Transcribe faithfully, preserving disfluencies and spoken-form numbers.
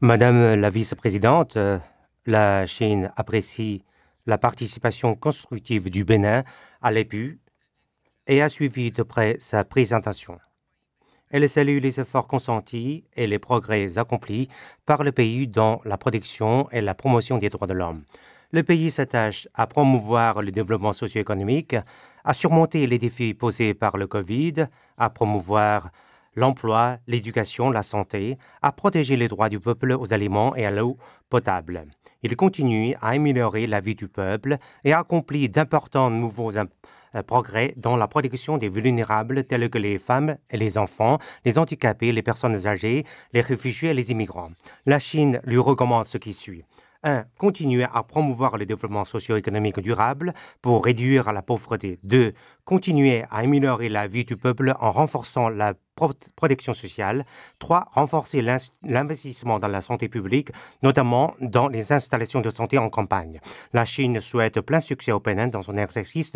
Madame la vice-présidente, euh, la Chine apprécie la participation constructive du Bénin à l'E P U et a suivi de près sa présentation. Elle salue les efforts consentis et les progrès accomplis par le pays dans la protection et la promotion des droits de l'homme. Le pays s'attache à promouvoir le développement socio-économique, à surmonter les défis posés par le Covid, à promouvoir l'emploi, l'éducation, la santé, à protéger les droits du peuple aux aliments et à l'eau potable. Il continue à améliorer la vie du peuple et accomplit d'importants nouveaux im- euh, progrès dans la protection des vulnérables tels que les femmes et les enfants, les handicapés, les personnes âgées, les réfugiés et les immigrants. La Chine lui recommande ce qui suit. un. Continuer à promouvoir le développement socio-économique durable pour réduire la pauvreté. deux. Continuer à améliorer la vie du peuple en renforçant la pro- protection sociale. trois. Renforcer l'ins- l'investissement dans la santé publique, notamment dans les installations de santé en campagne. La Chine souhaite plein succès au Bénin dans son exercice